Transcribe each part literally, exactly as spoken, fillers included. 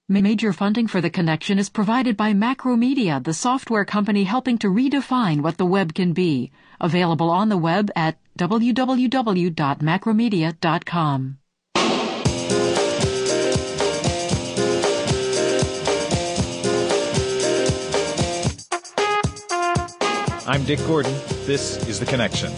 Major funding for The Connection is provided by Macromedia, the software company helping to redefine what the web can be. Available on the web at w w w dot macromedia dot com. I'm Dick Gordon. This is The Connection.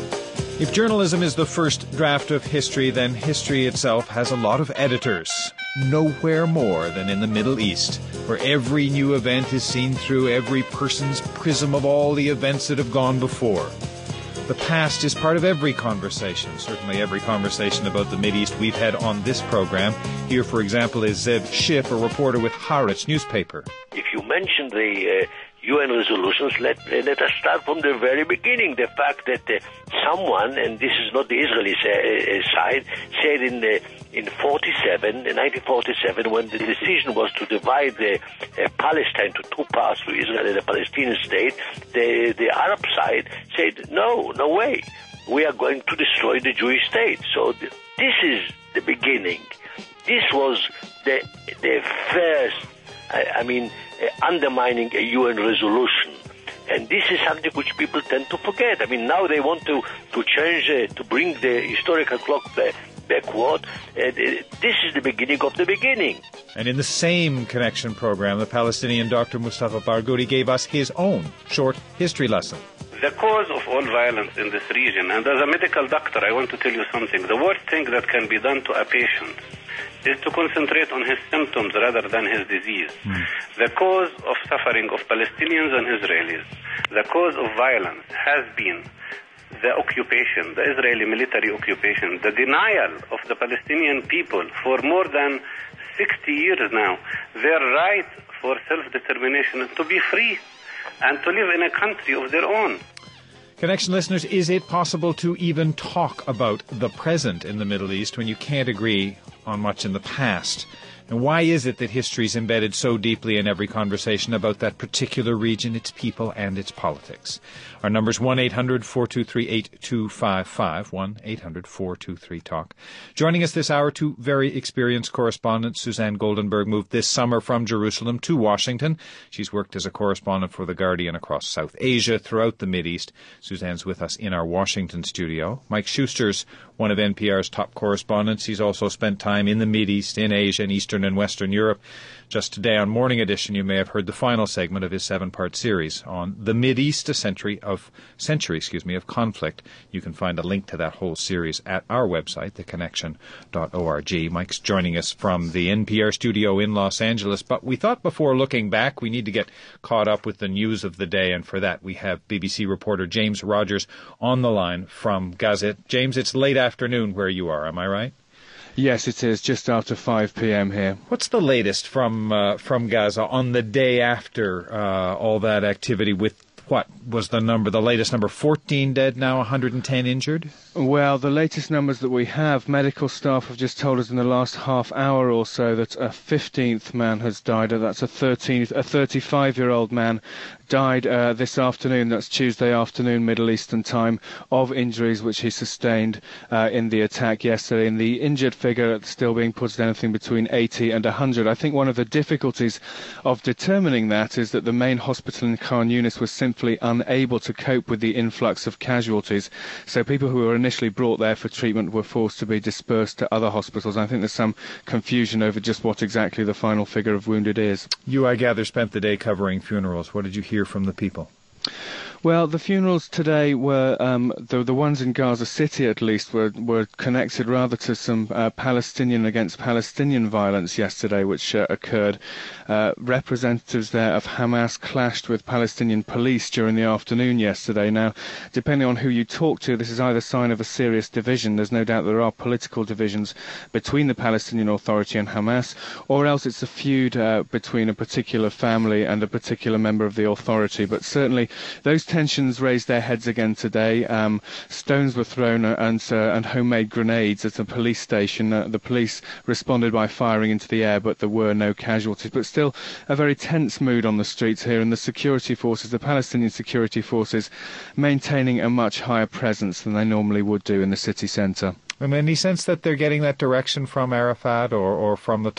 If journalism is the first draft of history, then history itself has a lot of editors. Nowhere more than in the Middle East, where every new event is seen through every person's prism of all the events that have gone before. The past is part of every conversation, certainly every conversation about the Mideast we've had on this program. Here, for example, is Zev Schiff, a reporter with Haaretz newspaper. If you mention the uh, U N resolutions, let, let us start from the very beginning. The fact that uh, someone, and this is not the Israeli uh, side, said in the, in forty-seven, in nineteen forty-seven, when the decision was to divide the, uh, Palestine to two parts, to Israel and the Palestinian state, the, the Arab side said, no, no way. We are going to destroy the Jewish state. So th- this is the beginning. This was the, the first, I, I mean, uh, undermining a U N resolution. And this is something which people tend to forget. I mean, now they want to, to change, uh, to bring the historical clock back. backward. Uh, this is the beginning of the beginning. And in the same Connection program, the Palestinian Doctor Mustafa Barghouti gave us his own short history lesson. The cause of all violence in this region, and as a medical doctor, I want to tell you something. The worst thing that can be done to a patient is to concentrate on his symptoms rather than his disease. Mm. The cause of suffering of Palestinians and Israelis, the cause of violence has been the occupation, the Israeli military occupation, the denial of the Palestinian people for more than sixty years now, their right for self-determination to be free and to live in a country of their own. Connection listeners, is it possible to even talk about the present in the Middle East when you can't agree on much in the past? And why is it that history is embedded so deeply in every conversation about that particular region, its people, and its politics? Our number is one eight hundred four two three eight two five five, one eight hundred four two three talk. Joining us this hour, two very experienced correspondents. Suzanne Goldenberg moved this summer from Jerusalem to Washington. She's worked as a correspondent for The Guardian across South Asia, throughout the Mideast. Suzanne's with us in our Washington studio. Mike Schuster's one of N P R's top correspondents. He's also spent time in the Mideast, in Asia, and Eastern and Western Europe. Just today on Morning Edition, you may have heard the final segment of his seven-part series on the Mideast, a century of century, excuse me, of conflict. You can find a link to that whole series at our website, the connection dot org. Mike's joining us from the N P R studio in Los Angeles, but we thought before looking back, we need to get caught up with the news of the day, and for that we have B B C reporter James Rogers on the line from Gaza. James, it's late afternoon where you are, am I right? Yes, it is, just after five p.m. here. What's the latest from uh, from Gaza on the day after uh, all that activity with, what was the number, the latest number, fourteen dead now, one hundred ten injured? Well, the latest numbers that we have, medical staff have just told us in the last half hour or so that a fifteenth man has died. That's a thirteen, a thirty-five-year-old man died uh, this afternoon, that's Tuesday afternoon Middle Eastern time, of injuries which he sustained uh, in the attack yesterday. And the injured figure still being put at anything between eighty and one hundred. I think one of the difficulties of determining that is that the main hospital in Khan Yunis was simply unable to cope with the influx of casualties. So people who were initially brought there for treatment were forced to be dispersed to other hospitals. I think there's some confusion over just what exactly the final figure of wounded is. You, I gather, spent the day covering funerals. What did you hear from the people? Well, the funerals today were, um, the, the ones in Gaza City at least, were, were connected rather to some uh, Palestinian against Palestinian violence yesterday, which uh, occurred. Uh, representatives there of Hamas clashed with Palestinian police during the afternoon yesterday. Now, depending on who you talk to, this is either a sign of a serious division. There's no doubt there are political divisions between the Palestinian Authority and Hamas, or else it's a feud uh, between a particular family and a particular member of the authority. But certainly those tensions raised their heads again today. Um, stones were thrown and, uh, and homemade grenades at a police station. Uh, the police responded by firing into the air, but there were no casualties. But still a very tense mood on the streets here, and the security forces, the Palestinian security forces, maintaining a much higher presence than they normally would do in the city centre. And any sense that they're getting that direction from Arafat or, or from the top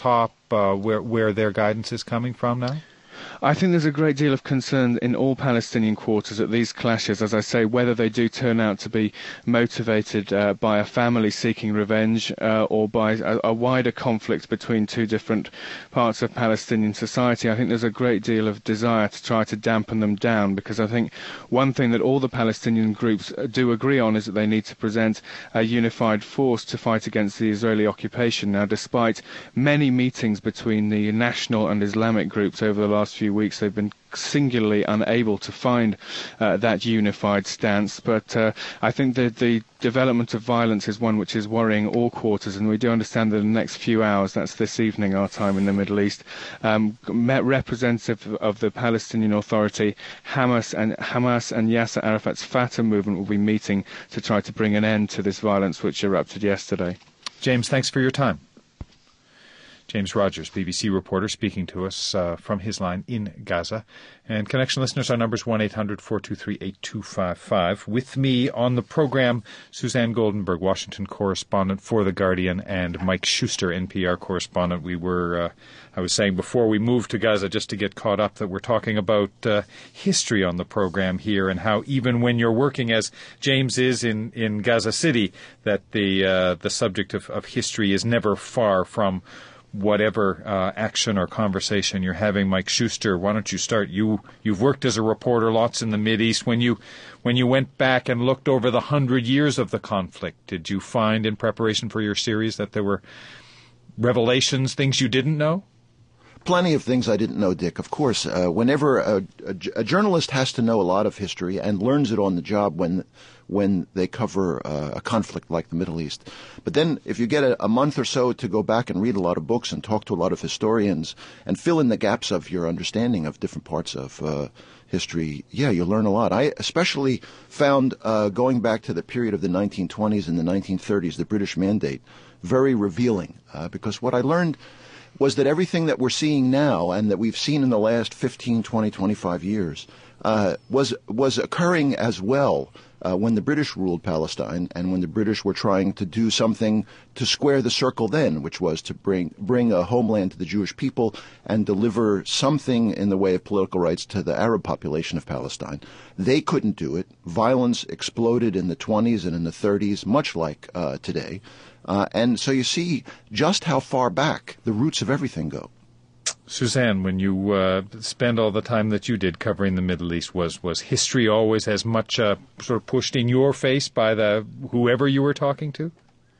uh, where where their guidance is coming from now? I think there's a great deal of concern in all Palestinian quarters at these clashes, as I say, whether they do turn out to be motivated uh, by a family seeking revenge uh, or by a, a wider conflict between two different parts of Palestinian society. I think there's a great deal of desire to try to dampen them down, because I think one thing that all the Palestinian groups do agree on is that they need to present a unified force to fight against the Israeli occupation. Now, despite many meetings between the national and Islamic groups over the last few weeks, they've been singularly unable to find uh, that unified stance. But uh, I think that the development of violence is one which is worrying all quarters, and we do understand that in the next few hours, that's this evening our time in the Middle East, um, representative of the Palestinian Authority, Hamas and Hamas and Yasser Arafat's Fatah movement will be meeting to try to bring an end to this violence which erupted yesterday. James, thanks for your time. James Rogers, B B C reporter, speaking to us uh, from his line in Gaza. And Connection listeners, our number is one eight hundred four two three eight two five five. With me on the program, Suzanne Goldenberg, Washington correspondent for The Guardian, and Mike Schuster, N P R correspondent. We were, uh, I was saying before we moved to Gaza, just to get caught up, that we're talking about uh, history on the program here, and how even when you're working, as James is in, in Gaza City, that the uh, the subject of, of history is never far from whatever uh, action or conversation you're having. Mike Schuster, why don't you start? You you've worked as a reporter lots in the Mideast. When you when you went back and looked over the hundred years of the conflict, did you find in preparation for your series that there were revelations, things you didn't know? Plenty of things I didn't know, Dick. Of course, uh, whenever a, a, a journalist has to know a lot of history and learns it on the job when when they cover uh, a conflict like the Middle East. But then if you get a, a month or so to go back and read a lot of books and talk to a lot of historians and fill in the gaps of your understanding of different parts of uh, history, yeah, you learn a lot. I especially found uh, going back to the period of the nineteen twenties and the nineteen thirties, the British Mandate, very revealing, uh, because what I learned was that everything that we're seeing now and that we've seen in the last fifteen, twenty, twenty-five years uh, was was occurring as well uh, when the British ruled Palestine and when the British were trying to do something to square the circle then, which was to bring bring a homeland to the Jewish people and deliver something in the way of political rights to the Arab population of Palestine. They couldn't do it. Violence exploded in the twenties and in the thirties, much like uh, today. Uh, and so you see just how far back the roots of everything go. Suzanne, when you uh, spend all the time that you did covering the Middle East, was was history always as much uh, sort of pushed in your face by the whoever you were talking to?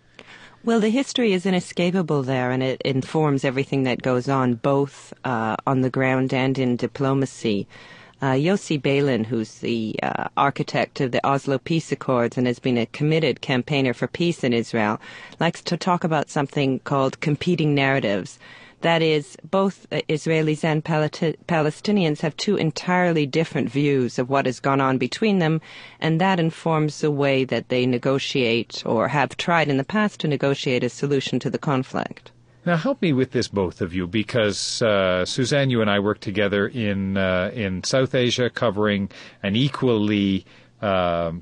Well, the history is inescapable there, and it informs everything that goes on, both uh, on the ground and in diplomacy. Uh, Yossi Beilin, who's the uh, architect of the Oslo Peace Accords and has been a committed campaigner for peace in Israel, likes to talk about something called competing narratives. That is, both uh, Israelis and Pal- Palestinians have two entirely different views of what has gone on between them, and that informs the way that they negotiate or have tried in the past to negotiate a solution to the conflict. Now, help me with this, both of you, because, uh, Suzanne, you and I worked together in uh, in South Asia, covering an equally, uh,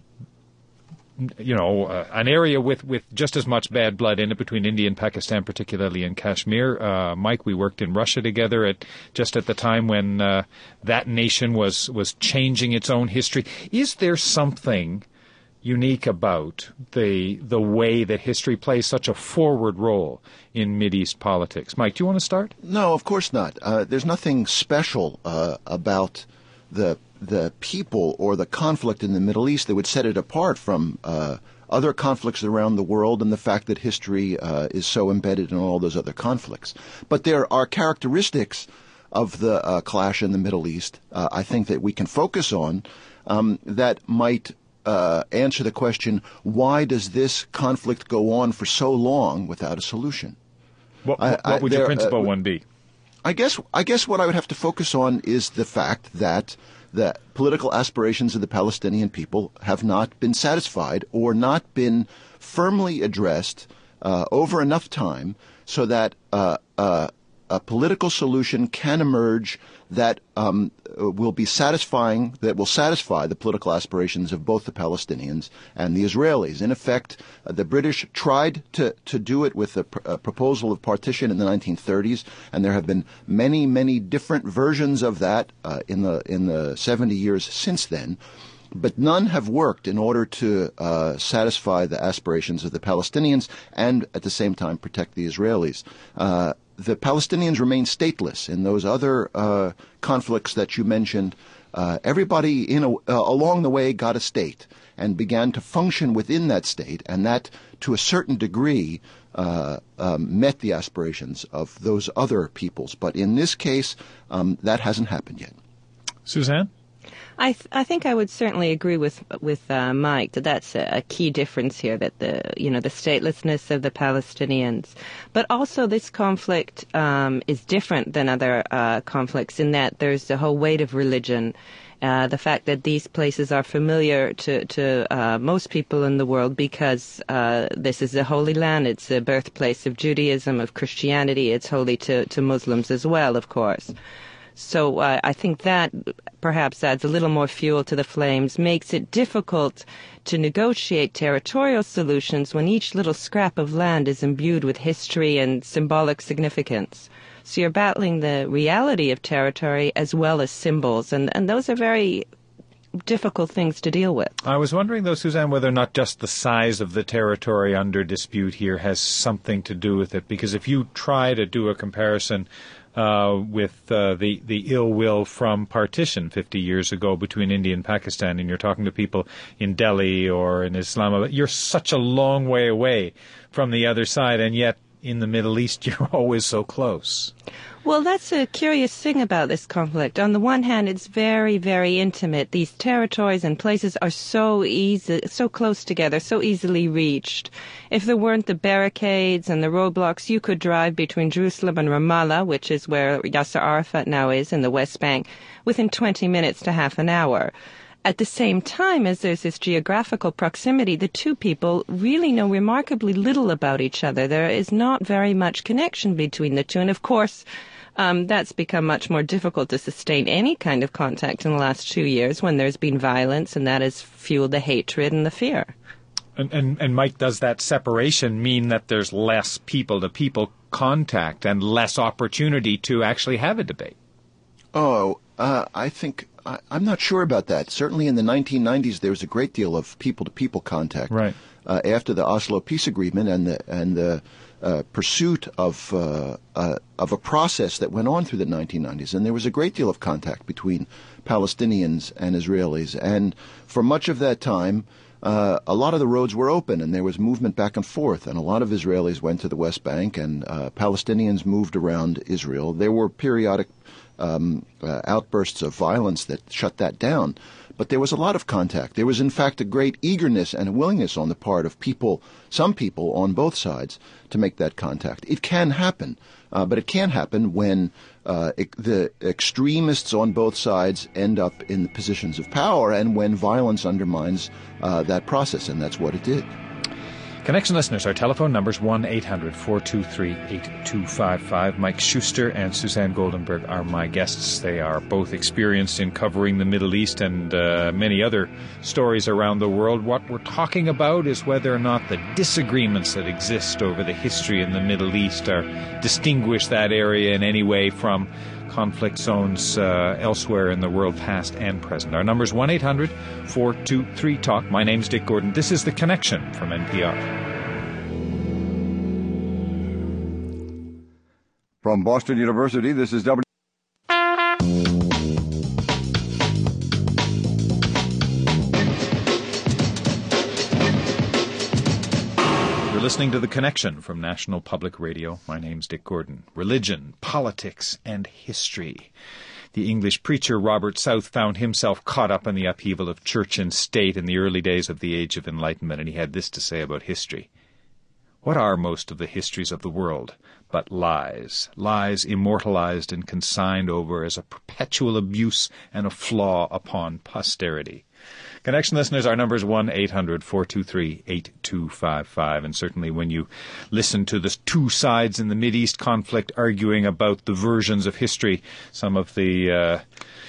you know, uh, an area with, with just as much bad blood in it between India and Pakistan, particularly in Kashmir. Uh, Mike, we worked in Russia together at just at the time when uh, that nation was, was changing its own history. Is there something unique about the the way that history plays such a forward role in Mideast politics? Mike, do you want to start? No, of course not. Uh, there's nothing special uh, about the the people or the conflict in the Middle East that would set it apart from uh, other conflicts around the world and the fact that history uh, is so embedded in all those other conflicts. But there are characteristics of the uh, clash in the Middle East, uh, I think, that we can focus on um, that might Uh, answer the question, why does this conflict go on for so long without a solution? What, what, what would I, there, your principal uh, one be? I guess I guess what I would have to focus on is the fact that the political aspirations of the Palestinian people have not been satisfied or not been firmly addressed uh, over enough time so that uh, uh, a political solution can emerge that um, will be satisfying, that will satisfy the political aspirations of both the Palestinians and the Israelis. In effect, uh, the British tried to, to do it with a, pr- a proposal of partition in the nineteen thirties, and there have been many, many different versions of that uh, in the in the seventy years since then. But none have worked in order to uh, satisfy the aspirations of the Palestinians and at the same time protect the Israelis. Uh, the Palestinians remain stateless in those other uh, conflicts that you mentioned. Uh, everybody in a, uh, along the way got a state and began to function within that state, and that to a certain degree uh, um, met the aspirations of those other peoples. But in this case, um, that hasn't happened yet. Suzanne? I th- I think I would certainly agree with with uh, Mike that that's a, a key difference here, that the you know the statelessness of the Palestinians, but also this conflict um, is different than other uh, conflicts in that there's the whole weight of religion, uh, the fact that these places are familiar to to uh, most people in the world because uh, this is a holy land, it's the birthplace of Judaism, of Christianity, it's holy to to Muslims as well, of course. So uh, I think that perhaps adds a little more fuel to the flames, makes it difficult to negotiate territorial solutions when each little scrap of land is imbued with history and symbolic significance. So you're battling the reality of territory as well as symbols, and, and those are very difficult things to deal with. I was wondering, though, Suzanne, whether or not just the size of the territory under dispute here has something to do with it, because if you try to do a comparison Uh, with uh, the, the ill will from partition fifty years ago between India and Pakistan, and you're talking to people in Delhi or in Islamabad, you're such a long way away from the other side, and yet in the Middle East you're always so close. Well, that's a curious thing about this conflict. On the one hand, it's very, very intimate. These territories and places are so easy, so close together, so easily reached. If there weren't the barricades and the roadblocks, you could drive between Jerusalem and Ramallah, which is where Yasser Arafat now is in the West Bank, within twenty minutes to half an hour. At the same time as there's this geographical proximity, the two people really know remarkably little about each other. There is not very much connection between the two. And of course, um, that's become much more difficult to sustain any kind of contact in the last two years when there's been violence, and that has fueled the hatred and the fear. And, and, and Mike, does that separation mean that there's less people-to-people contact and less opportunity to actually have a debate? Oh, uh, I think... I, I'm not sure about that. Certainly in the nineteen nineties, there was a great deal of people-to-people contact. Right. Uh, after the Oslo Peace Agreement and the and the uh, pursuit of uh, uh, of a process that went on through the nineteen nineties, and there was a great deal of contact between Palestinians and Israelis. And for much of that time, uh, a lot of the roads were open, and there was movement back and forth. And a lot of Israelis went to the West Bank, and uh, Palestinians moved around Israel. There were periodic Um, uh, outbursts of violence that shut that down. But there was a lot of contact. There was, in fact, a great eagerness and willingness on the part of people, some people on both sides, to make that contact. It can happen, uh, but it can happen when uh, it, the extremists on both sides end up in the positions of power and when violence undermines uh, that process, and that's what it did. Connection listeners, our telephone number is one eight hundred four two three eight two five five. Mike Schuster and Suzanne Goldenberg are my guests. They are both experienced in covering the Middle East and uh, many other stories around the world. What we're talking about is whether or not the disagreements that exist over the history in the Middle East are distinguish that area in any way from conflict zones uh, elsewhere in the world, past and present. Our number is one eight hundred four two three talk. My name's Dick Gordon. This is The Connection from N P R. From Boston University, this is W. You're listening to The Connection from National Public Radio. My name's Dick Gordon. Religion, politics, and history. The English preacher Robert South found himself caught up in the upheaval of church and state in the early days of the Age of Enlightenment, and he had this to say about history. What are most of the histories of the world but lies, lies immortalized and consigned over as a perpetual abuse and a flaw upon posterity? Connection listeners, our number is one eight hundred four two three eight two five five. And certainly when you listen to the two sides in the Mideast conflict arguing about the versions of history, some of the uh,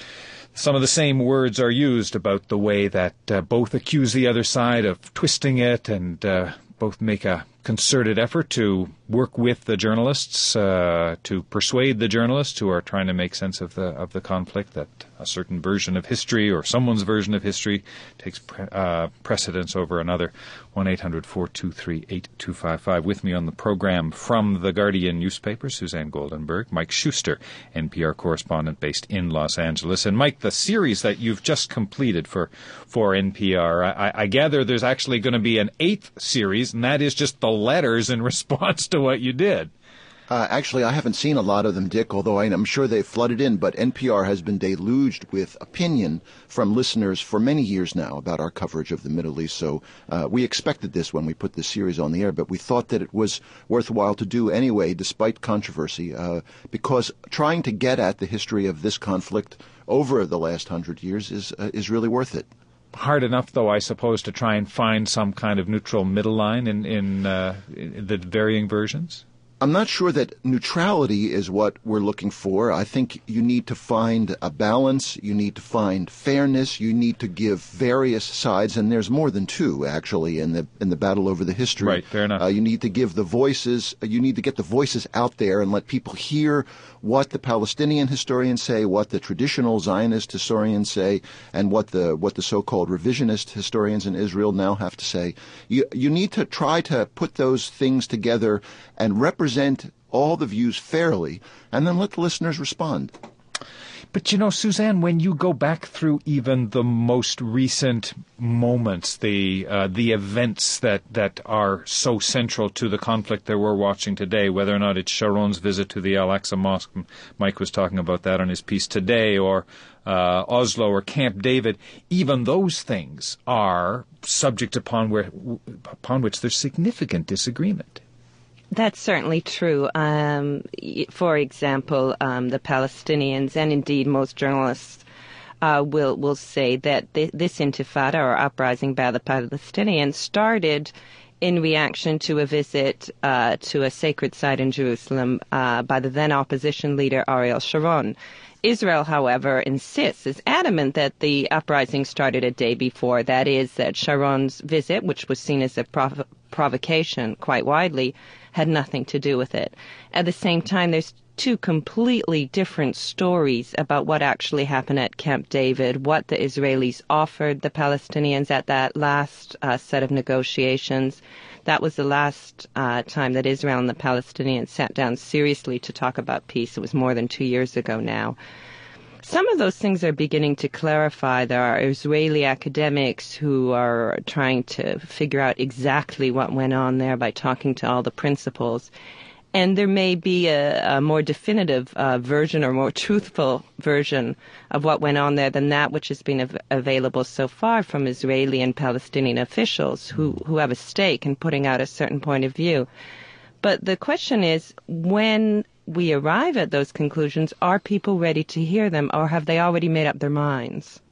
some of the same words are used about the way that uh, both accuse the other side of twisting it, and uh, both make a concerted effort to work with the journalists, uh, to persuade the journalists who are trying to make sense of the of the conflict that a certain version of history or someone's version of history takes pre- uh, precedence over another. one eight hundred four two three eight two five five. With me on the program from the Guardian newspaper, Suzanne Goldenberg, Mike Schuster, N P R correspondent based in Los Angeles. And Mike, the series that you've just completed for, for N P R, I, I gather there's actually going to be an eighth series, and that is just the letters in response to what you did. Uh, actually, I haven't seen a lot of them, Dick, although I, I'm sure they've flooded in, but N P R has been deluged with opinion from listeners for many years now about our coverage of the Middle East. So uh, we expected this when we put this series on the air, but we thought that it was worthwhile to do anyway, despite controversy, uh, because trying to get at the history of this conflict over the last hundred years is uh, is really worth it. Hard enough, though, I suppose, to try and find some kind of neutral middle line in, in, uh, in the varying versions? I'm not sure that neutrality is what we're looking for. I think you need to find a balance. You need to find fairness. You need to give various sides, and there's more than two, actually, in the in the battle over the history. Right, fair enough. Uh, you need to give the voices. You need to get the voices out there and let people hear what the Palestinian historians say, what the traditional Zionist historians say, and what the what the so-called revisionist historians in Israel now have to say. You you need to try to put those things together and represent all the views fairly, and then let the listeners respond. But, you know, Suzanne, when you go back through even the most recent moments, the uh, the events that, that are so central to the conflict that we're watching today, whether or not it's Sharon's visit to the Al-Aqsa Mosque, Mike was talking about that on his piece today, or uh, Oslo or Camp David, even those things are subject upon where upon which there's significant disagreement. That's certainly true. Um, for example, um, the Palestinians, and indeed most journalists, uh, will will say that th- this intifada, or uprising by the Palestinians, started in reaction to a visit uh, to a sacred site in Jerusalem uh, by the then opposition leader Ariel Sharon. Israel, however, insists, is adamant that the uprising started a day before. That is, that Sharon's visit, which was seen as a prov- provocation quite widely, had nothing to do with it. At the same time, there's two completely different stories about what actually happened at Camp David, what the Israelis offered the Palestinians at that last uh, set of negotiations. That was the last uh, time that Israel and the Palestinians sat down seriously to talk about peace. It was more than two years ago now. Some of those things are beginning to clarify. There are Israeli academics who are trying to figure out exactly what went on there by talking to all the principals. And there may be a, a more definitive uh, version or more truthful version of what went on there than that which has been av- available so far from Israeli and Palestinian officials who, who have a stake in putting out a certain point of view. But the question is, when we arrive at those conclusions, are people ready to hear them, or have they already made up their minds?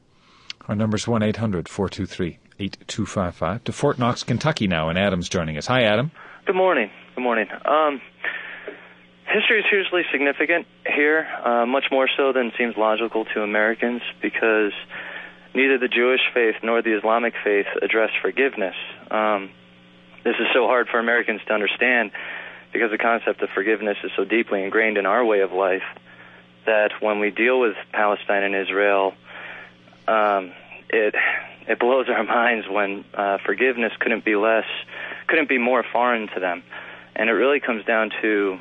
Our number's one eight hundred four two three eight two five five. To Fort Knox, Kentucky now, and Adam's joining us. Hi, Adam. Good morning. Good morning. Um, history is hugely significant here, uh, much more so than seems logical to Americans, because neither the Jewish faith nor the Islamic faith address forgiveness. Um, this is so hard for Americans to understand because the concept of forgiveness is so deeply ingrained in our way of life that when we deal with Palestine and Israel, um, it it blows our minds when uh, forgiveness couldn't be less, couldn't be more foreign to them. And it really comes down to,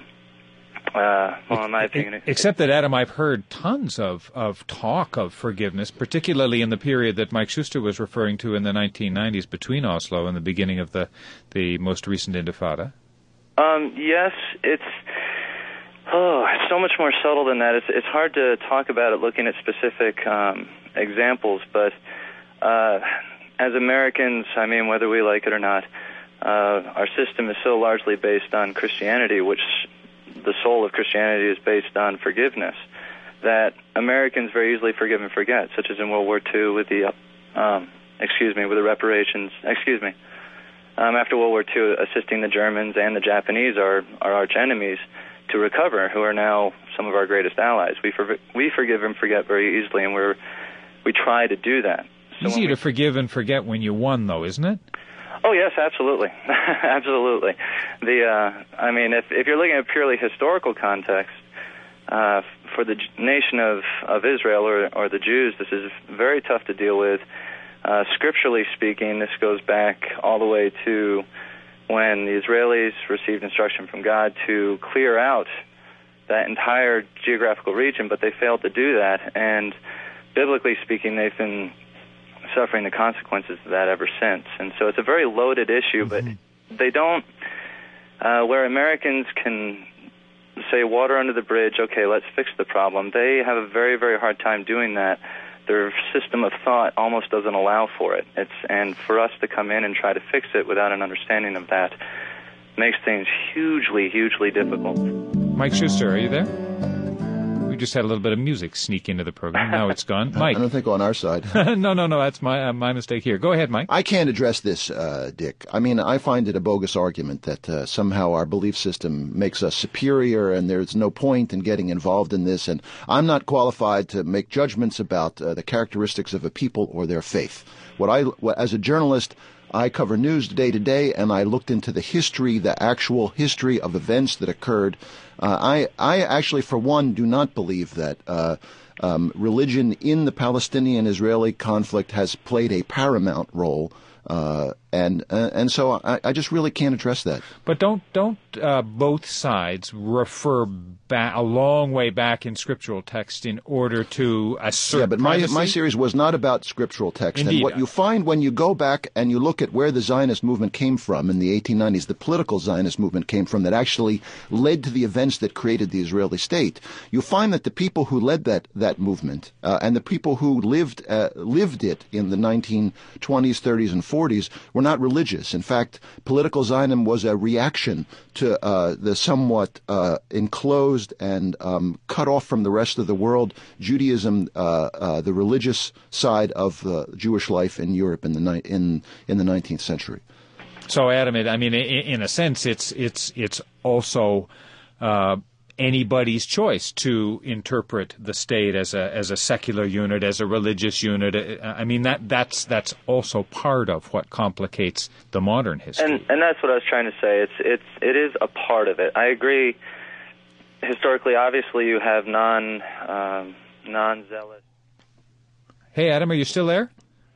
uh, well, in my opinion... Except that, Adam, I've heard tons of, of talk of forgiveness, particularly in the period that Mike Schuster was referring to in the nineteen nineties between Oslo and the beginning of the, the most recent Intifada. Um, yes, it's oh, it's so much more subtle than that. It's it's hard to talk about it looking at specific um, examples, but uh, as Americans, I mean, whether we like it or not, uh, our system is so largely based on Christianity, which the soul of Christianity is based on forgiveness, that Americans very easily forgive and forget, such as in World War Two with the um, excuse me, with the reparations, excuse me, um, after World War Two, assisting the Germans and the Japanese, our, our arch enemies, to recover, who are now some of our greatest allies. We for, we forgive and forget very easily, and we're we try to do that. So Easy we, to forgive and forget when you won, though, isn't it? Oh yes, absolutely, absolutely. The uh, I mean, if if you're looking at purely historical context, uh, for the nation of of Israel or or the Jews, this is very tough to deal with. Uh, scripturally speaking, this goes back all the way to when the Israelis received instruction from God to clear out that entire geographical region, but they failed to do that. And biblically speaking, they've been suffering the consequences of that ever since. And so it's a very loaded issue, but mm-hmm. they don't, uh, where Americans can say water under the bridge, okay, let's fix the problem, they have a very, very hard time doing that. Their system of thought almost doesn't allow for it. It's and for us to come in and try to fix it without an understanding of that makes things hugely, hugely difficult. Mike Schuster, are you there? We just had a little bit of music sneak into the program. Now it's gone. Mike. I don't think on our side. no, no, no. That's my uh, my mistake here. Go ahead, Mike. I can't address this, uh, Dick. I mean, I find it a bogus argument that uh, somehow our belief system makes us superior and there's no point in getting involved in this. And I'm not qualified to make judgments about uh, the characteristics of a people or their faith. What I, what, as a journalist, I cover news day to day, and I looked into the history, the actual history of events that occurred. Uh, I, I actually, for one, do not believe that uh, um, religion in the Palestinian-Israeli conflict has played a paramount role, uh, and uh, and so I, I just really can't address that. But don't don't uh, both sides refer back a long way back in scriptural text in order to assert Yeah, but my primacy? my series was not about scriptural text. Indeed. And what you find when you go back and you look at where the Zionist movement came from in the eighteen nineties, the political Zionist movement came from that actually led to the events that created the Israeli state, you find that the people who led that that movement uh, and the people who lived uh, lived it in the nineteen twenties, thirties, and forties were not religious. In fact, political Zionism was a reaction to uh, the somewhat uh, enclosed and um, cut off from the rest of the world Judaism, uh, uh, the religious side of uh, Jewish life in Europe in the ni- in in the nineteenth century. So, Adam, it, I mean, in, in a sense, it's it's it's also uh, anybody's choice to interpret the state as a as a secular unit, as a religious unit. I mean, that that's that's also part of what complicates the modern history. And and that's what I was trying to say. It's it's it is a part of it. I agree. Historically, obviously, you have non um, non-zealous. Hey, Adam, are you still there?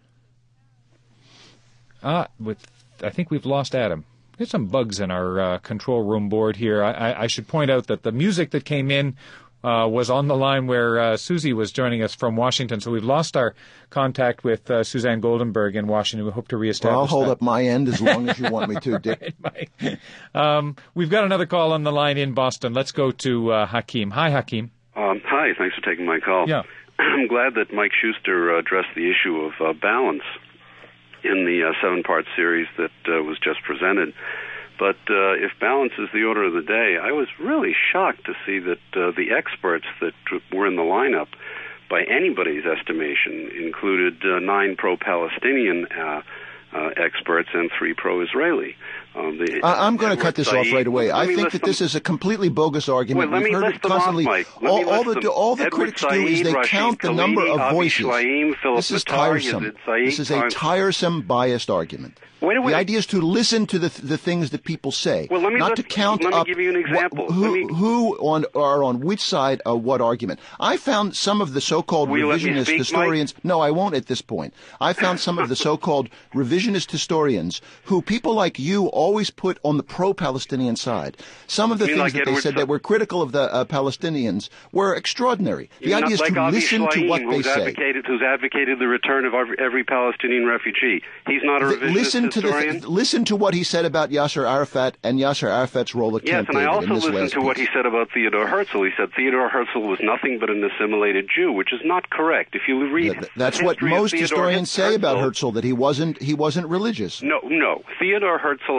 Ah, with I think we've lost Adam. There's some bugs in our uh, control room board here. I, I, I should point out that the music that came in uh, was on the line where uh, Susie was joining us from Washington. So we've lost our contact with uh, Suzanne Goldenberg in Washington. We hope to reestablish Well, I'll hold that. up my end as long as you want me to, Dick. Right, um, we've got another call on the line in Boston. Let's go to uh, Hakeem. Hi, Hakeem. Um, hi, thanks for taking my call. Yeah. I'm glad that Mike Schuster uh, addressed the issue of uh, balance in the uh, seven-part series that uh, was just presented. But uh, if balance is the order of the day, I was really shocked to see that uh, the experts that were in the lineup, by anybody's estimation, included uh, nine pro-Palestinian uh, uh, experts and three pro-Israeli. Um, the, I, I'm going to cut this Saeed, off right away. I think that them. this is a completely bogus argument. Wait, let We've me heard list it them constantly. off, Mike. Let all, me all list the them. all the Edward critics Said, do is they Rashid count the Khalidi, number of Avi voices. Shlaim, Philip This is Nattar, tiresome. Yazid Saeed, This is a Khan- tiresome, biased argument. Wait a The minute. idea is to listen to the the things that people say, Well, let me not let- to count let me up give you an example. what- who, Let me- who on are on which side of what argument. I found some of the so-called Will you let me revisionist speak, historians. Mike? No, I won't at this point. I found some of the so-called revisionist historians who people like you always put on the pro-Palestinian side. Some of the You mean things like that they Edward said Sa- that were critical of the uh, Palestinians were extraordinary. The You're idea not is like to Avi listen to Shlaim, what they who's say. Advocated, who's advocated the return of every, every Palestinian refugee. He's not a Th- revisionist listen to historian. the listen to what he said about Yasser Arafat and Yasser Arafat's role at Yes, Camp and I David also in this listened last to what piece. he said about Theodore Herzl. He said Theodore Herzl was nothing but an assimilated Jew, which is not correct. If you read, Th- That's the what history of most Theodore historians say about Herzl, Herzl, that he wasn't he wasn't religious. No, no. Theodore Herzl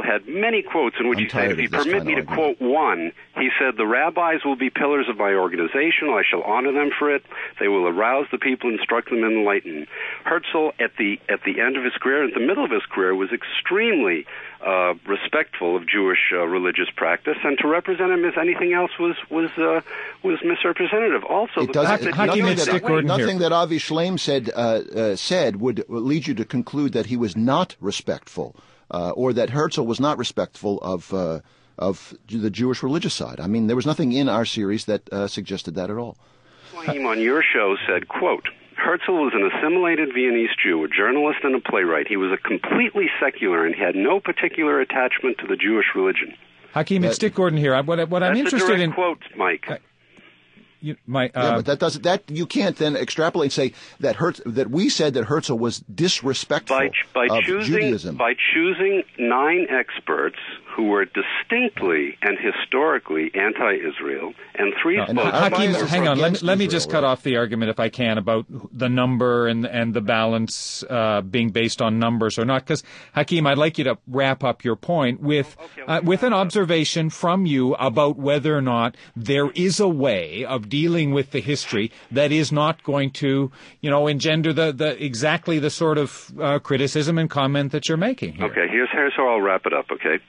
had many quotes in which I'm he said, if you tired of this permit me to kind of argument. quote one, he said, the rabbis will be pillars of my organization. I shall honor them for it. They will arouse the people, instruct them, and enlighten. Herzl, at the at the end of his career, at the middle of his career, was extremely uh, respectful of Jewish uh, religious practice, and to represent him as anything else was was uh, was misrepresentative. Also, It the does, fact it, that nothing, he that, that, wait, nothing that Avi Shlaim said uh, uh, said would lead you to conclude that he was not respectful, uh, or that Herzl was not respectful of uh, of the Jewish religious side. I mean, there was nothing in our series that uh, suggested that at all. Shlaim on your show said, quote, Herzl was an assimilated Viennese Jew, a journalist and a playwright. He was a completely secular and had no particular attachment to the Jewish religion. Hakeem, it's Dick Gordon here. I, what, what I'm That's interested a direct in quote, Mike. Uh, you, my, uh, yeah, but that doesn't. That you can't then extrapolate and say that Herz, that we said that Herzl was disrespectful by, by of choosing, Judaism. By choosing nine experts who were distinctly and historically anti-Israel, and three no, spokesmen. Hakeem, were hang on. Let me, against let me Israel, just right? cut off the argument, if I can, about the number and and the balance uh, being based on numbers or not. Because Hakeem, I'd like you to wrap up your point with Okay, well, uh, with an observation from you about whether or not there is a way of dealing with the history that is not going to, you know, engender the, the exactly the sort of uh, criticism and comment that you're making here. Okay, here's, here's how I'll wrap it up, okay?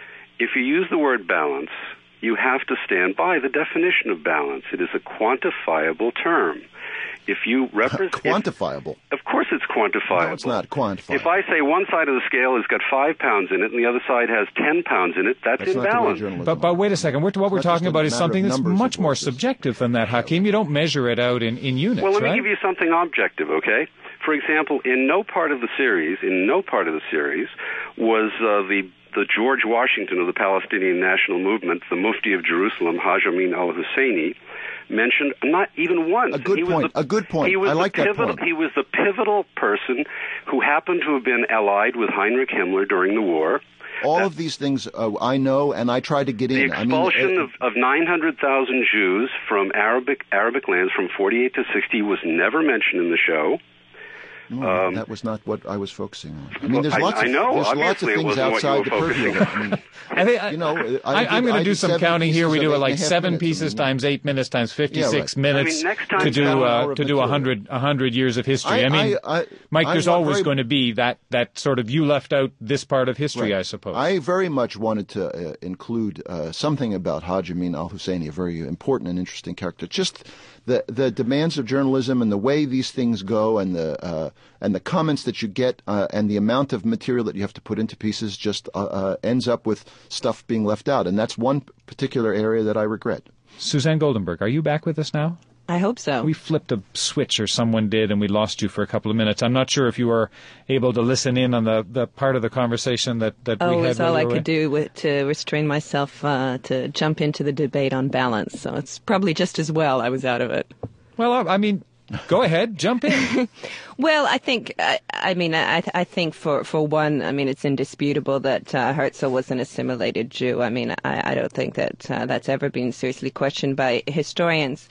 If you use the word balance, you have to stand by the definition of balance. It is a quantifiable term. If you represent... Quantifiable. If, of course it's quantifiable. No, it's not quantifiable. If I say one side of the scale has got five pounds in it and the other side has ten pounds in it, that's, That's not the way imbalance. journalism But, but wait a second. We're, what we're It's not talking just a about is matter of something that's numbers much of more voices. subjective than that, Hakeem. You don't measure it out in, in units, Well, let me right? give you something objective, okay? For example, in no part of the series, in no part of the series, was uh, the the George Washington of the Palestinian National Movement, the Mufti of Jerusalem, Haj Amin al-Husseini, mentioned not even once. A good he point. Was the, A good point. He was I like the that pivotal, point. He was the pivotal person who happened to have been allied with Heinrich Himmler during the war. All That, of these things uh, I know, and I try to get the in. expulsion I mean, uh, of, of nine hundred thousand Jews from Arabic Arabic lands from forty-eight to sixty was never mentioned in the show. No, Um, that was not what I was focusing on. I mean, there's I- lots I of know. there's lots of Obviously, it things wasn't what you outside were the purview. focusing I mean, I think, you know, I I, did- I'm going I to do did some seven counting here. pieces We of do eight it and a like half seven minutes. pieces I mean, times eight minutes times fifty-six Yeah, right. minutes I mean, next time- to do About an uh, hour of to do material. a hundred a hundred years of history. I- I, mean, I- I- Mike, I there's want always very- going to be that that sort of you left out this part of history, Right. I suppose. I very much wanted to uh, include uh, something about Haj Amin al-Husseini, a very important and interesting character. Just the the demands of journalism and the way these things go, and the uh, and the comments that you get, uh, and the amount of material that you have to put into pieces, just uh, uh, ends up with stuff being left out, and that's one particular area that I regret. Suzanne Goldenberg, are you back with us now? I hope so. We flipped a switch, or someone did, and we lost you for a couple of minutes. I'm not sure if you were able to listen in on the, the part of the conversation that, that Oh, we it had. was while all you I were could away. do with, to restrain myself uh, to jump into the debate on balance. So it's probably just as well I was out of it. Well, I mean, go ahead, jump in. Well, I think, I, I mean, I, I think for, for one, I mean, it's indisputable that uh, Herzl was an assimilated Jew. I mean, I, I don't think that uh, that's ever been seriously questioned by historians.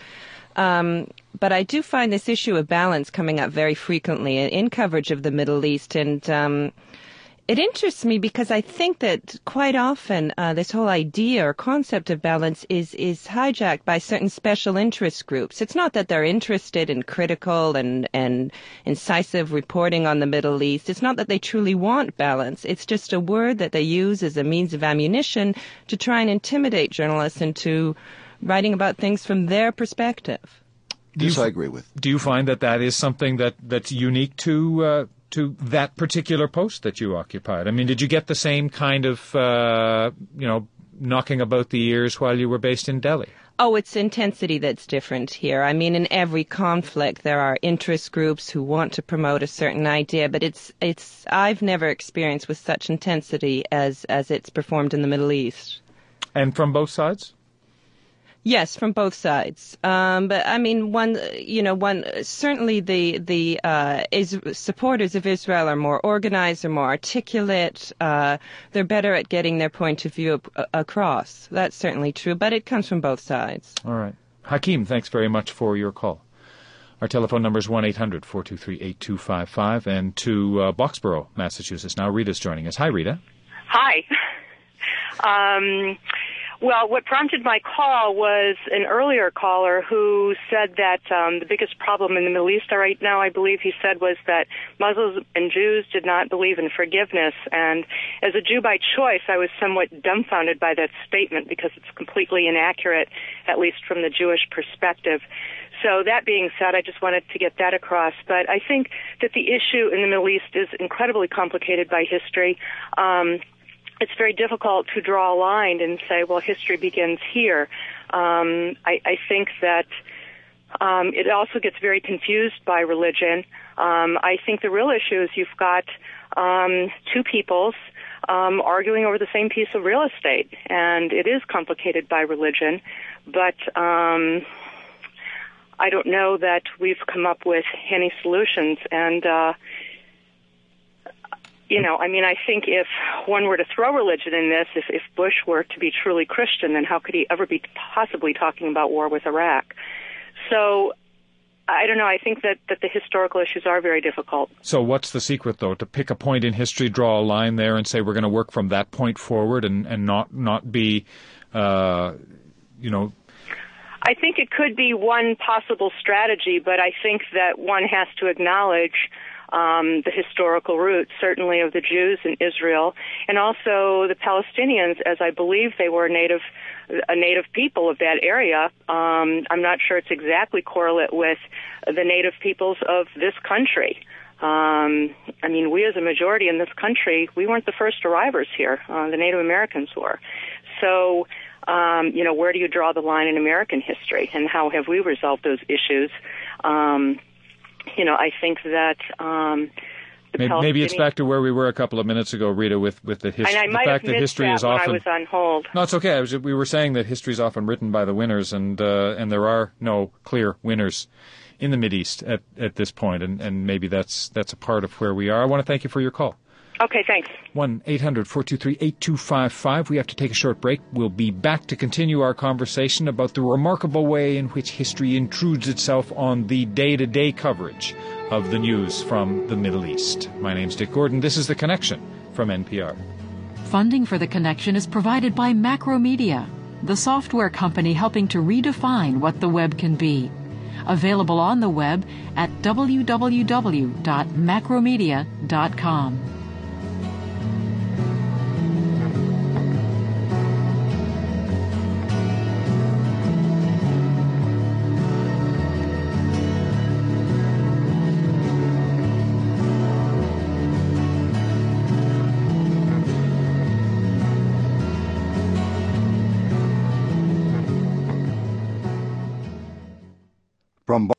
Um, but I do find this issue of balance coming up very frequently in, in coverage of the Middle East, and um, it interests me because I think that quite often uh, this whole idea or concept of balance is is hijacked by certain special interest groups. It's not that they're interested in critical and, and incisive reporting on the Middle East. It's not that they truly want balance. It's just a word that they use as a means of ammunition to try and intimidate journalists into writing about things from their perspective. This you, I agree with. Do you find that that is something that, that's unique to uh, to that particular post that you occupied? I mean, did you get the same kind of, uh, you know, knocking about the ears while you were based in Delhi? Oh, it's intensity that's different here. I mean, in every conflict, there are interest groups who want to promote a certain idea, but it's it's I've never experienced with such intensity as as it's performed in the Middle East. And from both sides? Yes, from both sides. Um, but I mean, one, you know, one certainly the the uh, is, supporters of Israel are more organized, are more articulate. Uh, they're better at getting their point of view ap- across. That's certainly true, but it comes from both sides. All right. Hakeem, thanks very much for your call. Our telephone number is one eight hundred four two three eight two five five, and to uh, Boxborough, Massachusetts. Now Rita's joining us. Hi, Rita. Hi. Um, well, what prompted my call was an earlier caller who said that um, the biggest problem in the Middle East right now, I believe he said, was that Muslims and Jews did not believe in forgiveness. And as a Jew by choice, I was somewhat dumbfounded by that statement because it's completely inaccurate, at least from the Jewish perspective. So that being said, I just wanted to get that across. But I think that the issue in the Middle East is incredibly complicated by history. Um, it's very difficult to draw a line and say, well, history begins here. Um, I, I think that um, it also gets very confused by religion. Um, I think the real issue is you've got um, two peoples um, arguing over the same piece of real estate, and it is complicated by religion. But um, I don't know that we've come up with any solutions, and uh, You know, I mean, I think if one were to throw religion in this, if, if Bush were to be truly Christian, then how could he ever be possibly talking about war with Iraq? So, I don't know. I think that, that the historical issues are very difficult. So what's the secret, though? To pick a point in history, draw a line there, and say we're going to work from that point forward and, and not, not be, uh, you know... I think it could be one possible strategy, but I think that one has to acknowledge Um, the historical roots, certainly of the Jews in Israel, and also the Palestinians, as I believe they were native, a native people of that area. Um, I'm not sure it's exactly correlate with the native peoples of this country. Um, I mean, we as a majority in this country, we weren't the first arrivals here. Uh, the Native Americans were. So, um, you know, where do you draw the line in American history, and how have we resolved those issues? Um, You know, I think that um, the maybe, maybe it's back to where we were a couple of minutes ago, Rita, with, with the history. And I might the fact have that missed history that is when often. I was on hold. No, it's okay. I was, we were saying that history is often written by the winners, and uh, and there are no clear winners in the Mideast at at this point, and, and maybe that's that's a part of where we are. I want to thank you for your call. Okay, thanks. one eight hundred four two three eight two five five. We have to take a short break. We'll be back to continue our conversation about the remarkable way in which history intrudes itself on the day-to-day coverage of the news from the Middle East. My name's Dick Gordon. This is The Connection from N P R. Funding for The Connection is provided by Macromedia, the software company helping to redefine what the web can be. Available on the web at w w w dot macromedia dot com. From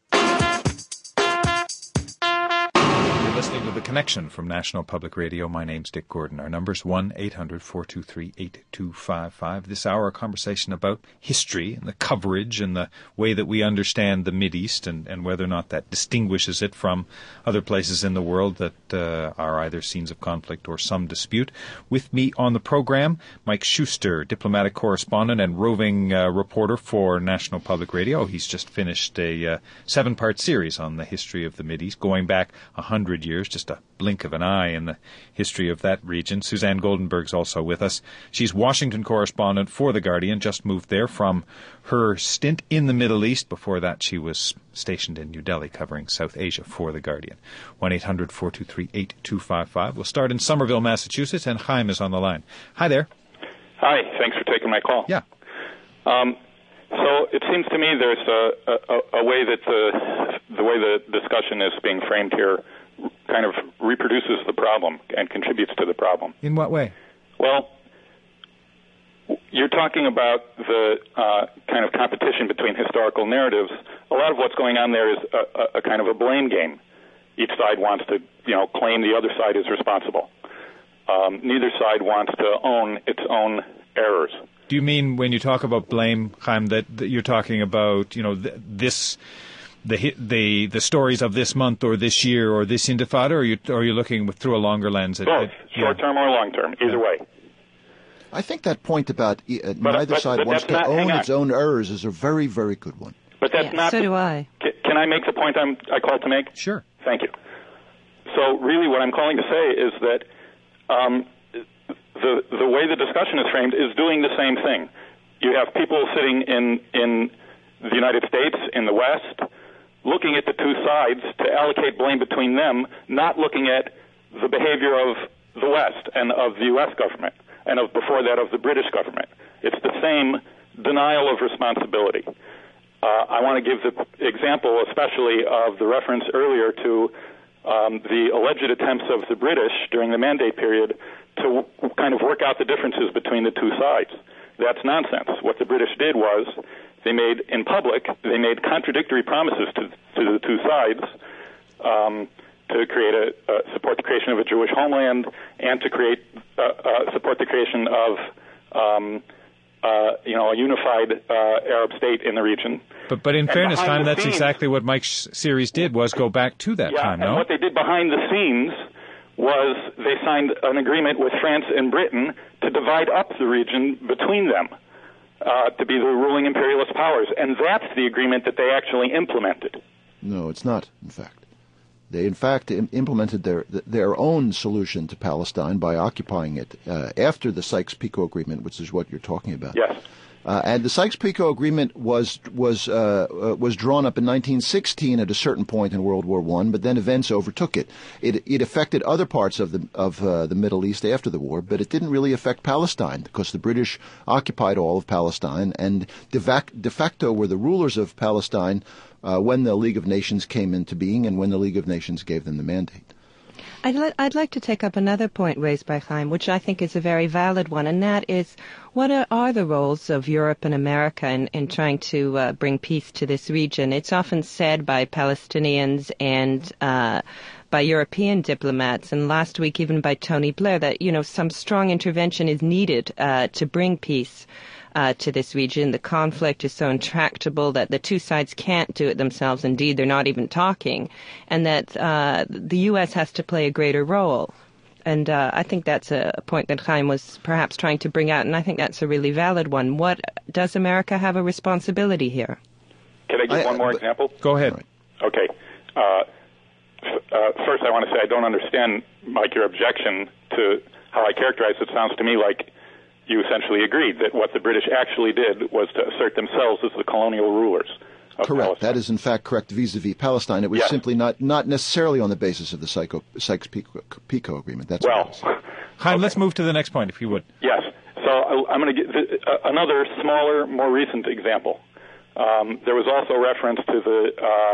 You're listening to The Connection from National Public Radio. My name's Dick Gordon. Our number's one eight hundred four two three eight two five five. This hour, a conversation about history and the coverage and the way that we understand the Mideast, and, and whether or not that distinguishes it from other places in the world that uh, are either scenes of conflict or some dispute. With me on the program, Mike Schuster, diplomatic correspondent and roving uh, reporter for National Public Radio. He's just finished a uh, seven-part series on the history of the Mideast, going back a hundred years, just a blink of an eye in the history of that region. Suzanne Goldenberg's also with us. She's Washington correspondent for The Guardian, just moved there from her stint in the Middle East. Before that, she was stationed in New Delhi covering South Asia for The Guardian. one eight hundred four two three eight two five five. We'll start in Somerville, Massachusetts, and Chaim is on the line. Hi there. Hi, thanks for taking my call. Yeah. Um, so it seems to me there's a, a, a way that the, the way the discussion is being framed here kind of reproduces the problem and contributes to the problem. In what way? Well, you're talking about the uh, kind of competition between historical narratives. A lot of what's going on there is a, a, a kind of a blame game. Each side wants to, you know, claim the other side is responsible. Um, neither side wants to own its own errors. Do you mean when you talk about blame, Chaim, that, that you're talking about, you know, th- this... The the the stories of this month or this year or this intifada, or are you or are you looking with, through a longer lens? At, Both, at, short term or long term, either way. I think that point about uh, but, neither but, side but wants to not, own its own errors is a very, very good one. But that's yeah, not. So do I. Can, can I make the point I'm I called to make? Sure. Thank you. So really, what I'm calling to say is that um, the the way the discussion is framed is doing the same thing. You have people sitting in in the United States, in the West, looking at the two sides to allocate blame between them, not looking at the behavior of the West and of the U S government, and of before that of the British government. It's the same denial of responsibility. Uh, I want to give the example especially of the reference earlier to um, the alleged attempts of the British during the Mandate period to w- kind of work out the differences between the two sides. That's nonsense. What the British did was they made, in public, they made contradictory promises to, to the two sides um, to create a, uh, support the creation of a Jewish homeland and to create uh, uh, support the creation of um, uh, you know a unified uh, Arab state in the region. But but in and fairness, Chaim, that's scenes, exactly what Mike's series did, was go back to that yeah, time, and no? what they did behind the scenes was they signed an agreement with France and Britain to divide up the region between them, uh, to be the ruling imperialist powers. And that's the agreement that they actually implemented. No, it's not, in fact. They, in fact, im- implemented their their own solution to Palestine by occupying it uh, after the Sykes-Picot Agreement, which is what you're talking about. Yes. Uh, and the Sykes-Picot Agreement was was uh, uh, was drawn up in nineteen sixteen at a certain point in World War One, but then events overtook it. It it affected other parts of the of uh, the Middle East after the war, but it didn't really affect Palestine because the British occupied all of Palestine and de, vac- de facto were the rulers of Palestine uh, when the League of Nations came into being and when the League of Nations gave them the mandate. I'd, li- I'd like to take up another point raised by Chaim, which I think is a very valid one, and that is, what are, are the roles of Europe and America in, in trying to uh, bring peace to this region? It's often said by Palestinians and uh, by European diplomats, and last week even by Tony Blair, that, you know, some strong intervention is needed uh, to bring peace Uh, to this region. The conflict is so intractable that the two sides can't do it themselves. Indeed, they're not even talking, and that uh, the U S has to play a greater role. And uh, I think that's a point that Chaim was perhaps trying to bring out, and I think that's a really valid one. What does America have a responsibility here? Can I give I, one more but, example? Go ahead. Okay. Uh, f- uh, first, I want to say I don't understand, Mike, your objection to how I characterize it. Sounds to me like you essentially agreed that what the British actually did was to assert themselves as the colonial rulers of Correct. Palestine. That is, in fact, correct vis-a-vis Palestine. It was Yes. simply not, not necessarily on the basis of the Psycho, Sykes-Picot Agreement. That's Well, what it was. Chaim, okay. let's move to the next point, if you would. Yes. So I- I'm going to give the, uh, another smaller, more recent example. Um, there was also reference to the uh,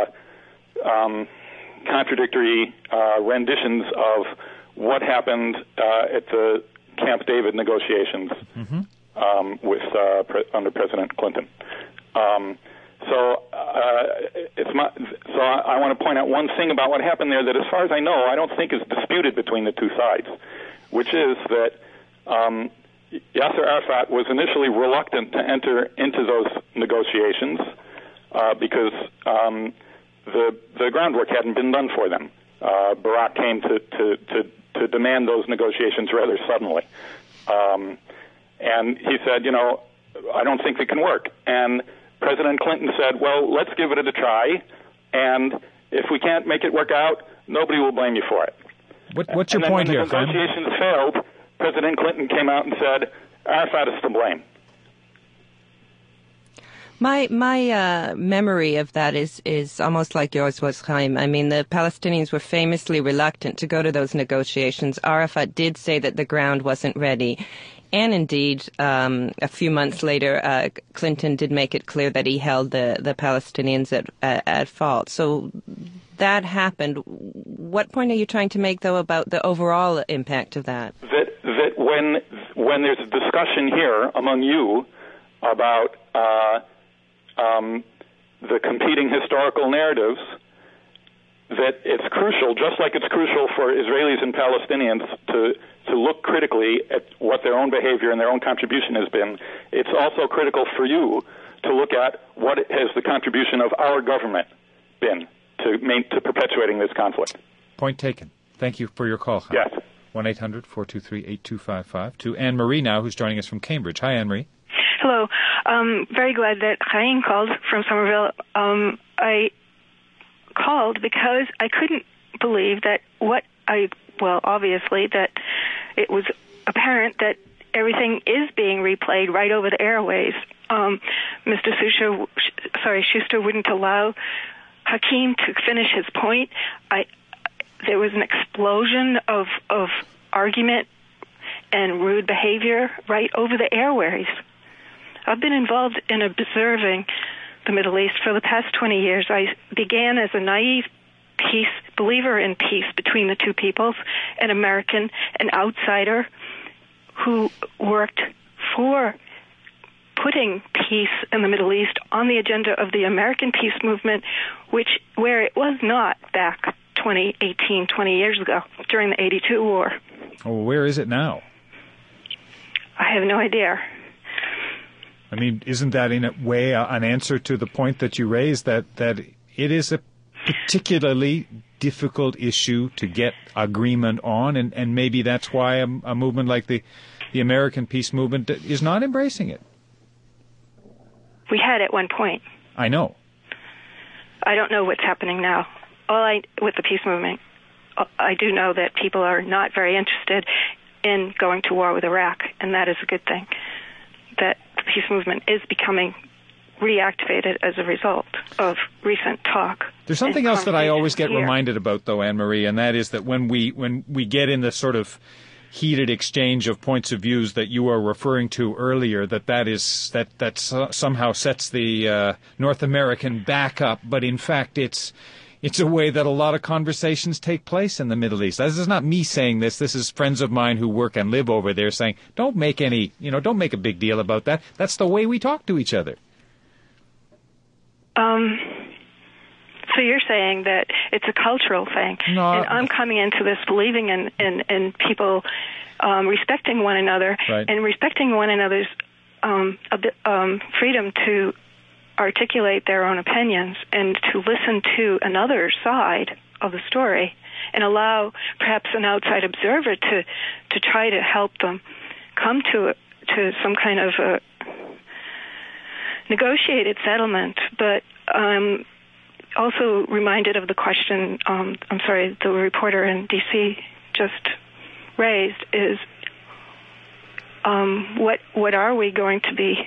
um, contradictory uh, renditions of what happened uh, at the Camp David negotiations Mm-hmm. um, with uh, pre- under President Clinton. Um, so uh, it's my, so I, I want to point out one thing about what happened there that, as far as I know, I don't think is disputed between the two sides, which is that um, Yasser Arafat was initially reluctant to enter into those negotiations uh, because um, the the groundwork hadn't been done for them. Uh, Barak came to to, to to demand those negotiations rather suddenly. Um, and he said, you know, I don't think it can work. And President Clinton said, well, let's give it a try, and if we can't make it work out, nobody will blame you for it. What, what's your and then point when here, the Chaim? negotiations failed, President Clinton came out and said, Arafat is to blame. My my uh, memory of that is, is almost like yours was, Chaim. I mean, the Palestinians were famously reluctant to go to those negotiations. Arafat did say that the ground wasn't ready. And indeed, um, a few months later, uh, Clinton did make it clear that he held the, the Palestinians at, at, at fault. So that happened. What point are you trying to make, though, about the overall impact of that? That that when when there's a discussion here among you about uh, um, the competing historical narratives, that it's crucial, just like it's crucial for Israelis and Palestinians to to look critically at what their own behavior and their own contribution has been. It's also critical for you to look at what has the contribution of our government been to main, to perpetuating this conflict. Point taken. Thank you for your call, Chaim. Yes. one eight hundred four two three eight two five five. To Anne-Marie now, who's joining us from Cambridge. Hi, Anne-Marie. Hello. Um, very glad that Chaim called from Somerville. Um, I called because I couldn't believe that what I, well, obviously, that it was apparent that everything is being replayed right over the airways. Um, Mister Susha, sorry, Schuster wouldn't allow Hakeem to finish his point. I, there was an explosion of, of argument and rude behavior right over the airways. I've been involved in observing the Middle East for the past twenty years. I began as a naive peace believer in peace between the two peoples, an American, an outsider who worked for putting peace in the Middle East on the agenda of the American peace movement, which where it was not back twenty, eighteen, twenty years ago during the eighty-two war. Oh, where is it now? I have no idea. I mean, isn't that in a way an answer to the point that you raised, that, that it is a particularly difficult issue to get agreement on, and, and maybe that's why a, a movement like the, the American peace movement is not embracing it? We had at one point. I know. I don't know what's happening now. All I with the peace movement, I do know that people are not very interested in going to war with Iraq, and that is a good thing. That the peace movement is becoming reactivated as a result of recent talk. There's something else that I always get here. reminded about, though, Anne-Marie, and that is that when we when we get in the sort of heated exchange of points of views that you were referring to earlier, that that is that that somehow sets the uh, North American back up, but in fact it's it's a way that a lot of conversations take place in the Middle East. This is not me saying this. This is friends of mine who work and live over there saying, don't make any, you know, don't make a big deal about that. That's the way we talk to each other. Um. So you're saying that it's a cultural thing, no, and I'm coming into this believing in in, in people um, respecting one another right. and respecting one another's um, a bit, um, freedom to articulate their own opinions and to listen to another side of the story and allow perhaps an outside observer to to try to help them come to to some kind of a negotiated settlement, but. Um, Also reminded of the question, um, I'm sorry, the reporter in D C just raised is, um, what what are we going to be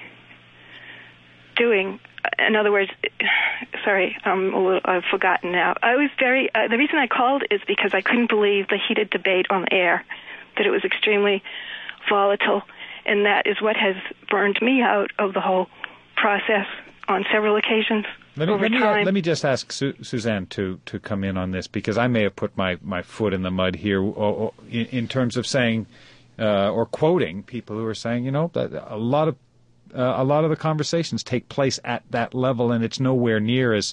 doing? In other words, sorry, I'm a little, I've forgotten now. I was very, uh, the reason I called is because I couldn't believe the heated debate on the air, that it was extremely volatile, and that is what has burned me out of the whole process on several occasions. Let me, over let, me, time. let me just ask Su- Suzanne to, to come in on this, because I may have put my, my foot in the mud here or, or in, in terms of saying uh, or quoting people who are saying, you know, that a lot of uh, a lot of the conversations take place at that level, and it's nowhere near as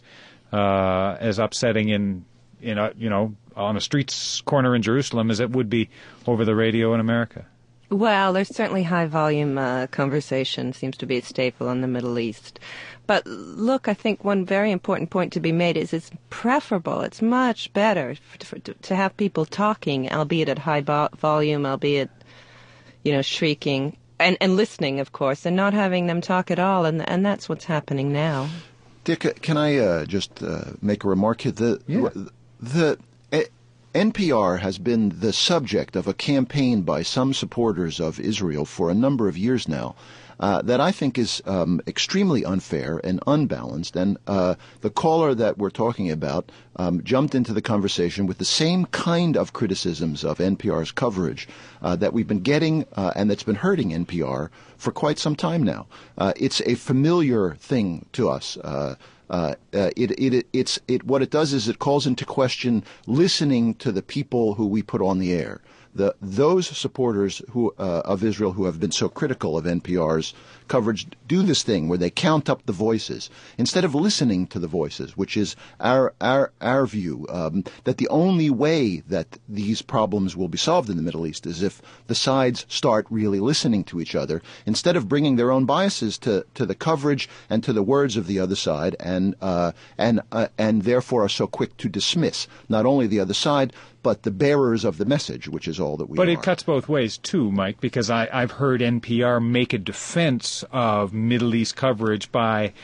uh, as upsetting in in a, you know, on a street's corner in Jerusalem as it would be over the radio in America. Well, there's certainly high-volume uh, conversation seems to be a staple in the Middle East. But look, I think one very important point to be made is it's preferable, it's much better for, for, to have people talking, albeit at high vo- volume, albeit, you know, shrieking, and, and listening, of course, and not having them talk at all, and and that's what's happening now. Dick, can I uh, just uh, make a remark here? The, yeah. the uh, N P R has been the subject of a campaign by some supporters of Israel for a number of years now uh, that I think is um, extremely unfair and unbalanced. And uh, the caller that we're talking about um, jumped into the conversation with the same kind of criticisms of N P R's coverage uh, that we've been getting uh, and that's been hurting N P R for quite some time now. Uh, it's a familiar thing to us. Uh, Uh, uh, it, it, it's, it, what it does is it calls into question listening to the people who we put on the air. The, those supporters who, uh, of Israel who have been so critical of N P R's coverage do this thing where they count up the voices instead of listening to the voices, which is our our our view um, that the only way that these problems will be solved in the Middle East is if the sides start really listening to each other instead of bringing their own biases to, to the coverage and to the words of the other side, and uh, and uh, and therefore are so quick to dismiss not only the other side but the bearers of the message, which is all that we But are. it cuts both ways, too, Mike, because I, I've heard N P R make a defense of Middle East coverage by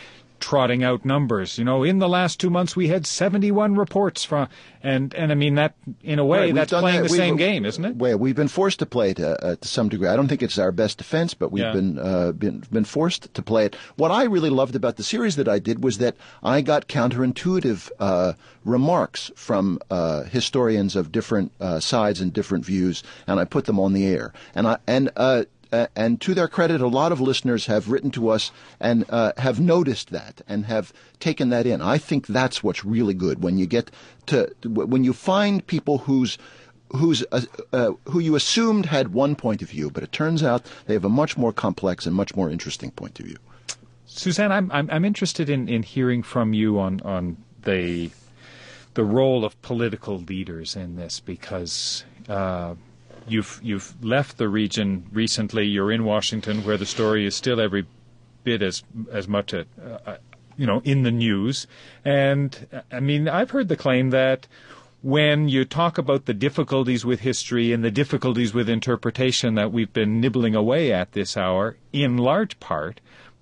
trotting out numbers. You know, in the last two months we had seventy-one reports from, and and I mean that in a way right, that's playing that. the we've, same game, isn't it? Well, we've been forced to play it uh, uh, to some degree. I don't think it's our best defense, but we've Yeah. been uh, been been forced to play it. What I really loved about the series that I did was that I got counterintuitive uh, remarks from uh, historians of different uh, sides and different views, and I put them on the air. And I and uh, Uh, and to their credit, a lot of listeners have written to us and uh, have noticed that and have taken that in. I think that's what's really good when you get to when you find people whose who's uh, uh, who you assumed had one point of view, but it turns out they have a much more complex and much more interesting point of view. Suzanne, I'm I'm, I'm interested in, in hearing from you on on the the role of political leaders in this, because Uh, You've you've left the region recently. You're in Washington, where the story is still every bit as as much a, uh, you know in the news. And I mean, I've heard the claim that when you talk about the difficulties with history and the difficulties with interpretation that we've been nibbling away at this hour, in large part,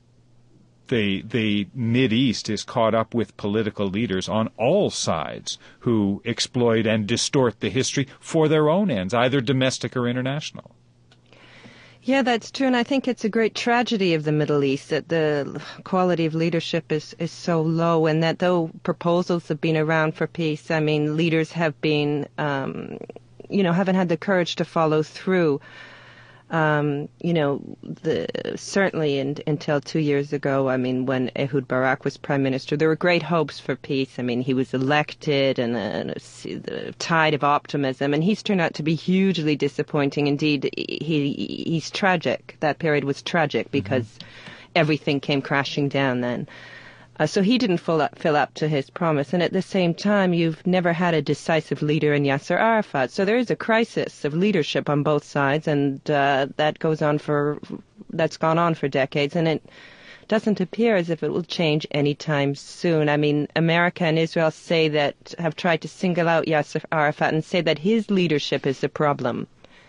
the the Mideast is caught up with political leaders on all sides who exploit and distort the history for their own ends, either domestic or international. Yeah, that's true, and I think it's a great tragedy of the Middle East that the quality of leadership is, is so low, and that though proposals have been around for peace, I mean, leaders have been, um, you know, haven't had the courage to follow through. Um, you know, the, certainly in, until two years ago, I mean, when Ehud Barak was prime minister, there were great hopes for peace. I mean, he was elected and a, and a, a tide of optimism, and he's turned out to be hugely disappointing. Indeed, he he's tragic. That period was tragic because mm-hmm. everything came crashing down then. Uh, so he didn't fill up, fill up to his promise. And at the same time, you've never had a decisive leader in Yasser Arafat. So there is a crisis of leadership on both sides, and uh, that goes on for, that's gone on for decades. And it doesn't appear as if it will change anytime soon. I mean, America and Israel say that, have tried to single out Yasser Arafat and say that his leadership is the problem.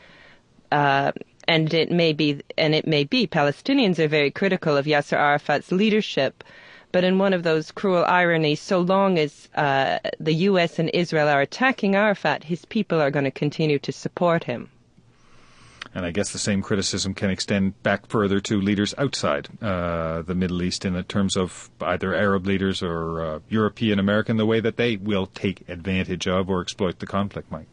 Uh, and it may be, and it may be, Palestinians are very critical of Yasser Arafat's leadership. But in one of those cruel ironies, so long as uh, the U S and Israel are attacking Arafat, his people are going to continue to support him. And I guess the same criticism can extend back further to leaders outside uh, the Middle East in terms of either Arab leaders or uh, European American, the way that they will take advantage of or exploit the conflict, Mike.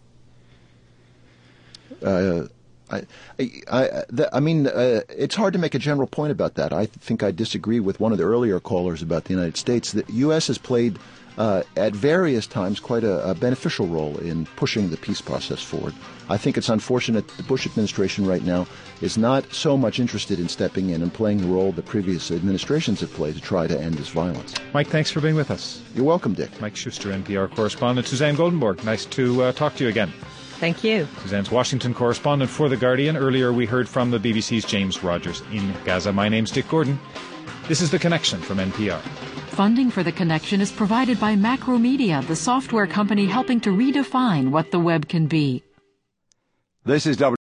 Uh I, I, the, I mean, uh, it's hard to make a general point about that. I think I disagree with one of the earlier callers about the United States. The U S has played uh, at various times quite a, a beneficial role in pushing the peace process forward. I think it's unfortunate that the Bush administration right now is not so much interested in stepping in and playing the role that previous administrations have played to try to end this violence. Mike, thanks for being with us. You're welcome, Dick. Mike Schuster, N P R correspondent. Suzanne Goldenborg, nice to uh, talk to you again. Thank you. Suzanne's Washington correspondent for The Guardian. Earlier we heard from the B B C's James Rogers in Gaza. My name's Dick Gordon. This is The Connection from N P R. Funding for The Connection is provided by Macromedia, the software company helping to redefine what the web can be. This is W.